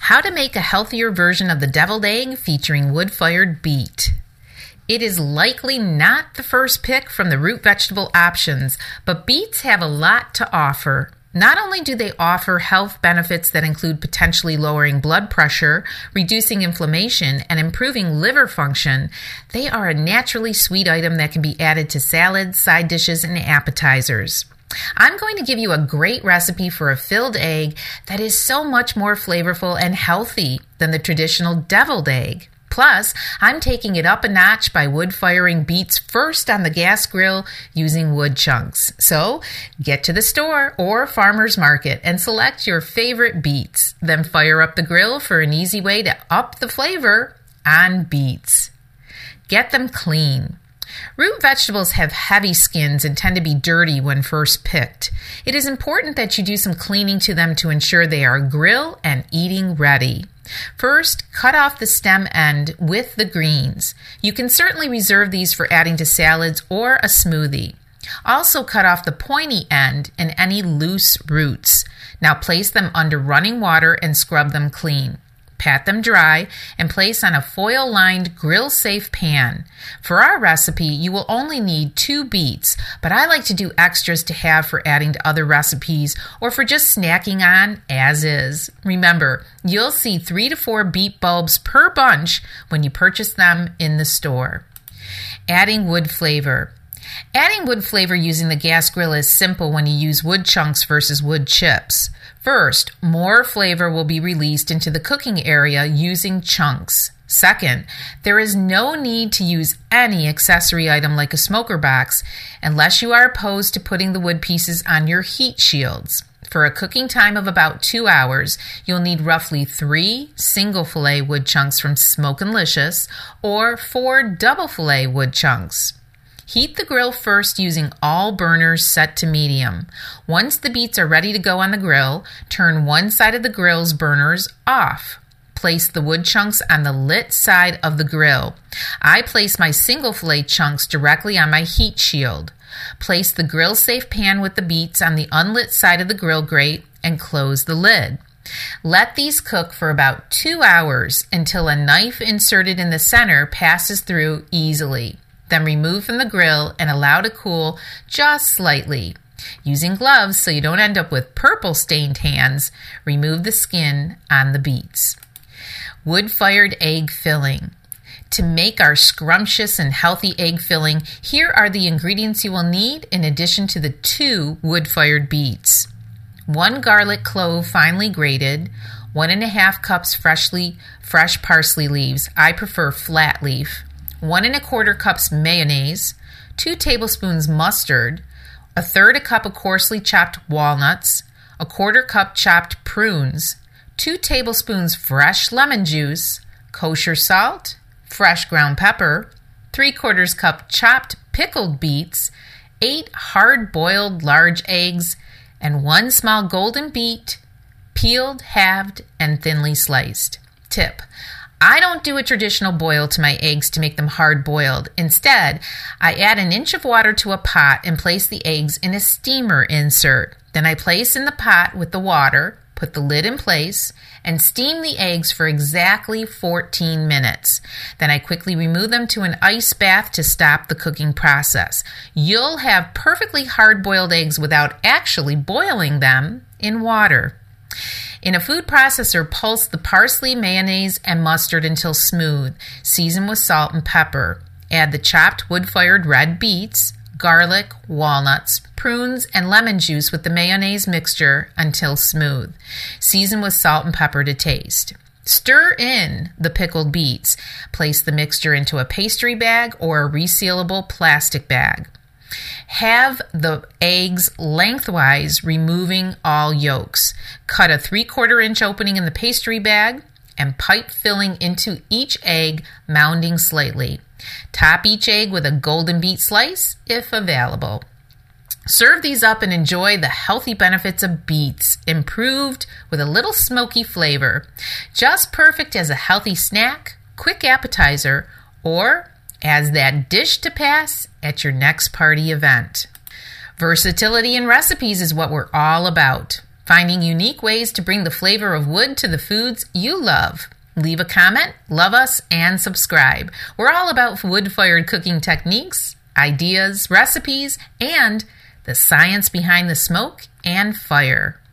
How to make a healthier version of the deviled egg featuring wood-fired beet. It is likely not the first pick from the root vegetable options, but beets have a lot to offer. Not only do they offer health benefits that include potentially lowering blood pressure, reducing inflammation, and improving liver function, they are a naturally sweet item that can be added to salads, side dishes, and appetizers. I'm going to give you a great recipe for a filled egg that is so much more flavorful and healthy than the traditional deviled egg. Plus, I'm taking it up a notch by wood-firing beets first on the gas grill using wood chunks. So, get to the store or farmer's market and select your favorite beets. Then fire up the grill for an easy way to up the flavor on beets. Get them clean. Root vegetables have heavy skins and tend to be dirty when first picked. It is important that you do some cleaning to them to ensure they are grill and eating ready. First, cut off the stem end with the greens. You can certainly reserve these for adding to salads or a smoothie. Also cut off the pointy end and any loose roots. Now place them under running water and scrub them clean. Pat them dry and place on a foil-lined grill-safe pan. For our recipe, you will only need 2 beets, but I like to do extras to have for adding to other recipes or for just snacking on as is. Remember, you'll see 3 to 4 beet bulbs per bunch when you purchase them in the store. Adding wood flavor. Adding wood flavor using the gas grill is simple when you use wood chunks versus wood chips. First, more flavor will be released into the cooking area using chunks. Second, there is no need to use any accessory item like a smoker box unless you are opposed to putting the wood pieces on your heat shields. For a cooking time of about 2 hours, you'll need roughly 3 single fillet wood chunks from Smokin' or 4 double fillet wood chunks. Heat the grill first using all burners set to medium. Once the beets are ready to go on the grill, turn one side of the grill's burners off. Place the wood chunks on the lit side of the grill. I place my single fillet chunks directly on my heat shield. Place the grill-safe pan with the beets on the unlit side of the grill grate and close the lid. Let these cook for about 2 hours until a knife inserted in the center passes through easily. Then remove from the grill and allow to cool just slightly. Using gloves so you don't end up with purple stained hands, remove the skin on the beets. Wood-fired egg filling. To make our scrumptious and healthy egg filling, here are the ingredients you will need in addition to the 2 wood-fired beets. 1 garlic clove finely grated, 1½ cups fresh parsley leaves. I prefer flat leaf. 1¼ cups mayonnaise, 2 tablespoons mustard, 1/3 cup of coarsely chopped walnuts, 1/4 cup chopped prunes, 2 tablespoons fresh lemon juice, kosher salt, fresh ground pepper, 3/4 cup chopped pickled beets, 8 hard-boiled large eggs, and 1 small golden beet, peeled, halved, and thinly sliced. Tip: I don't do a traditional boil to my eggs to make them hard-boiled. Instead, I add an inch of water to a pot and place the eggs in a steamer insert. Then I place in the pot with the water, put the lid in place, and steam the eggs for exactly 14 minutes. Then I quickly remove them to an ice bath to stop the cooking process. You'll have perfectly hard-boiled eggs without actually boiling them in water. In a food processor, pulse the parsley, mayonnaise, and mustard until smooth. Season with salt and pepper. Add the chopped wood-fired red beets, garlic, walnuts, prunes, and lemon juice with the mayonnaise mixture until smooth. Season with salt and pepper to taste. Stir in the pickled beets. Place the mixture into a pastry bag or a resealable plastic bag. Have the eggs lengthwise, removing all yolks. Cut a 3/4 inch opening in the pastry bag and pipe filling into each egg, mounding slightly. Top each egg with a golden beet slice, if available. Serve these up and enjoy the healthy benefits of beets, improved with a little smoky flavor. Just perfect as a healthy snack, quick appetizer, or as that dish to pass at your next party event. Versatility in recipes is what we're all about. finding unique ways to bring the flavor of wood to the foods you love. Leave a comment, love us, and subscribe. We're all about wood-fired cooking techniques, ideas, recipes, and the science behind the smoke and fire.